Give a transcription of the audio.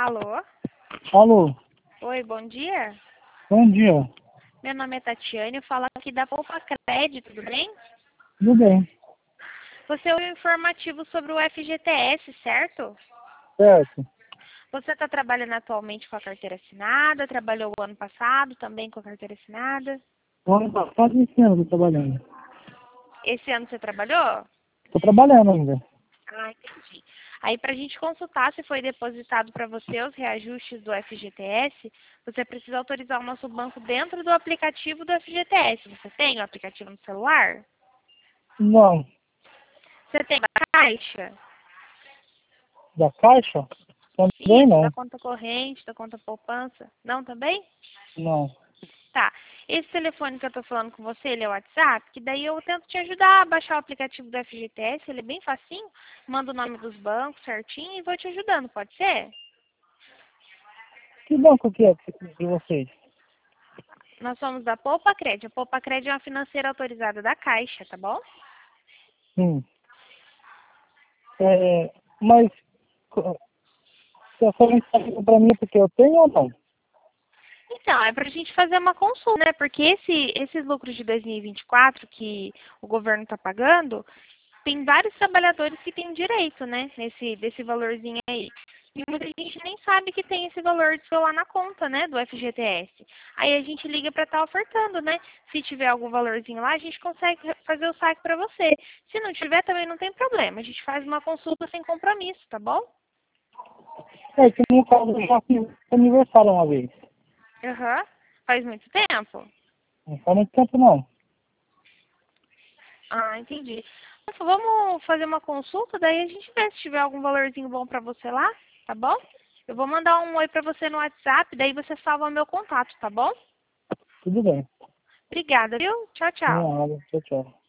Alô? Alô, Oi, bom dia. bom dia. Meu nome é Tatiane, eu falo aqui da Poupa Crédito, tudo bem? Tudo bem, Você é o informativo sobre o FGTS, certo? certo. Você está trabalhando atualmente com a carteira assinada, trabalhou o ano passado também com a carteira assinada. O ano passado e esse ano eu tô trabalhando. Esse ano você trabalhou? Tô trabalhando ainda. Ah, entendi. Aí, para a gente consultar se foi depositado para você os reajustes do FGTS, você precisa autorizar o nosso banco dentro do aplicativo do FGTS. Você tem o aplicativo no celular? Não, Você tem a Caixa? da Caixa? Também Isso, da não. conta corrente, da conta poupança. Não também? Não. Tá. Esse telefone que eu tô falando com você, ele é o WhatsApp, que daí eu tento te ajudar a baixar o aplicativo do FGTS, ele é bem facinho, manda o nome dos bancos certinho e vou te ajudando, pode ser? Que banco que é de vocês? Nós somos da Poupa Cred. A Poupa Cred é uma financeira autorizada da Caixa, tá bom? Sim. Mas você só não está pra mim porque eu tenho ou não? Então, é para a gente fazer uma consulta, né? Porque esses lucros de 2024 que o governo está pagando, tem vários trabalhadores que têm direito, né? Desse valorzinho aí. E muita gente nem sabe que tem esse valor de lá na conta, né? Do FGTS. Aí a gente liga para estar ofertando, né? Se tiver algum valorzinho lá, a gente consegue fazer o saque para você. Se não tiver, também não tem problema. A gente faz uma consulta sem compromisso, tá bom? É que no caso eu já fiz aniversário uma vez. Aham. Faz muito tempo? Não faz muito tempo não. Ah, entendi. Então, vamos fazer uma consulta, daí a gente vê se tiver algum valorzinho bom pra você lá, tá bom? Eu vou mandar um oi pra você no WhatsApp, daí você salva meu contato, tá bom? Tudo bem. Obrigada, viu? Tchau, tchau. Não, tchau, tchau.